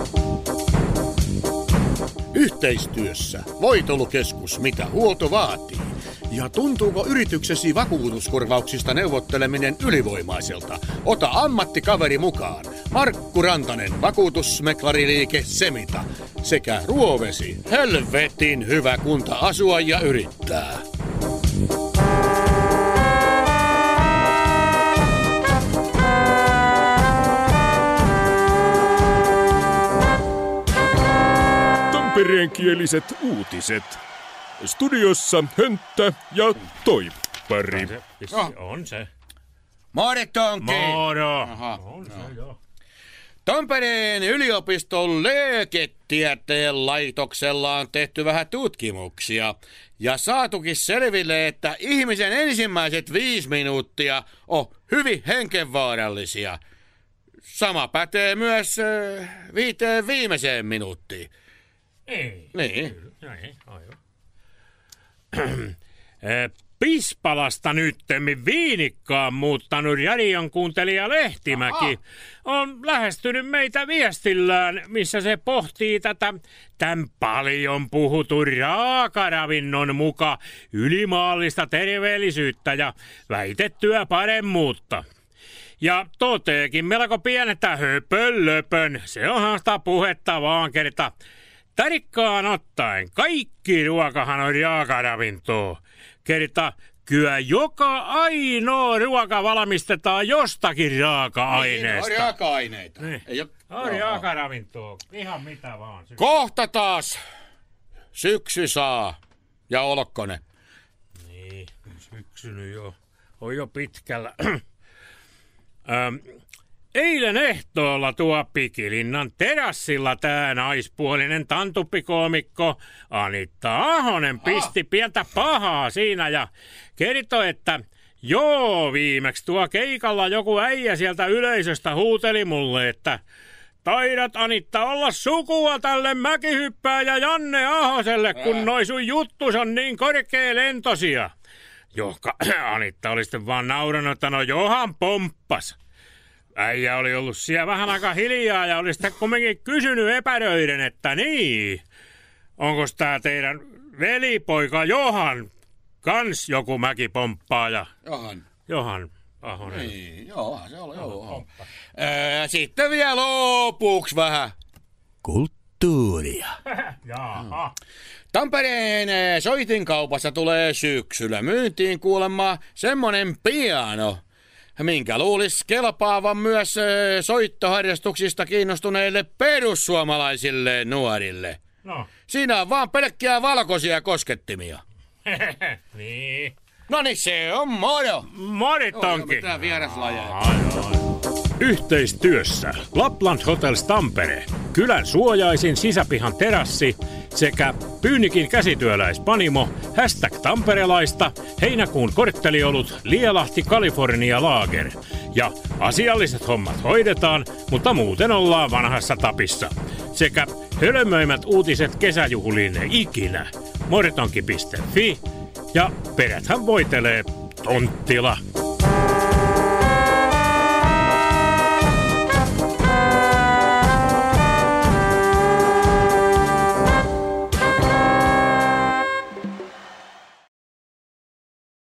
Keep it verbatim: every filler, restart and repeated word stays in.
Yhteistyössä Voitelukeskus, mitä huolto vaatii. Ja tuntuuko yrityksesi vakuutuskorvauksista neuvotteleminen ylivoimaiselta? Ota ammattikaveri mukaan. Markku Rantanen, vakuutusmeklariliike Semita. Sekä Ruovesi, helvetin hyvä kunta asua ja yrittää. Tampereenkieliset uutiset. Studiossa Hönttä ja Toippari. No. On se. Mortonki! Moro! Aha. On se, joo. Tampereen yliopiston lääketieteen laitoksella on tehty vähän tutkimuksia ja saatukin selville, että ihmisen ensimmäiset viisi minuuttia on hyvin hengenvaarallisia. Sama pätee myös äh, viiteen viimeiseen minuuttiin. Ei. Niin. Näin, aivan. Pispalasta nyttemmin viinikkaan muuttanut radion kuuntelija Lehtimäki on lähestynyt meitä viestillään, missä se pohtii tätä tämän paljon puhutun raakaravinnon muka ylimaallista terveellisyyttä ja väitettyä paremmuutta. Ja toteekin melko pienetä höpönlöpön, se onhan sitä puhetta vaan kerta. Tarikkaan ottaen kaikki ruokahan on raakaravintoa. Kerta kyllä joka ainoa ruoka valmistetaan jostakin raaka-aineesta. Niin, on raaka-aineita. Niin. Ei ole... On raakaravintoa. Ihan mitä vaan. Kohta taas syksy saa ja olkkone. Niin, syksy nyt jo. On jo pitkällä. ähm, Eilen ehtoolla tuo Pikilinnan terassilla tää naispuolinen tantuppikoomikko Anitta Ahonen pisti pientä pahaa siinä ja kertoi, että joo, viimeksi tuo keikalla joku äijä sieltä yleisöstä huuteli mulle, että taidat Anitta olla sukua tälle mäkihyppääjä Janne Ahoselle, kun noi sun juttus on niin korkealentoisia. Johka Anitta oli sitten vaan nauranut, että no johan pomppas. Äijä oli ollut siellä vähän aika hiljaa ja oli sitten kumminkin kysynyt epäröiden, että niin, onko tää teidän velipoika Johan kans joku mäkipomppaaja? Johan. Johan Ahonen. Niin, joo, se oli joo. Ää, sitten vielä lopuksi vähän kulttuuria. Jaha. Tampereen soitinkaupassa tulee syksyllä myyntiin kuulemma semmonen piano, minkä luulisi kelpaavan myös soittoharrastuksista kiinnostuneille perussuomalaisille nuorille. No. Siinä on vaan pelkkiä valkoisia koskettimia. Niin. No niin, se on moro. Moritonki. Mitä vieraslajeja. Yhteistyössä Lapland Hotels Tampere, kylän suojaisin sisäpihan terassi sekä Pyynikin käsityöläispanimo, hashtag tamperelaista, heinäkuun kortteliolut, Lielahti California Lager. Ja asialliset hommat hoidetaan, mutta muuten ollaan vanhassa tapissa. Sekä hölmöimät uutiset kesäjuhliin ikinä. Moritonki piste fi ja peräthän voitelee Tonttila.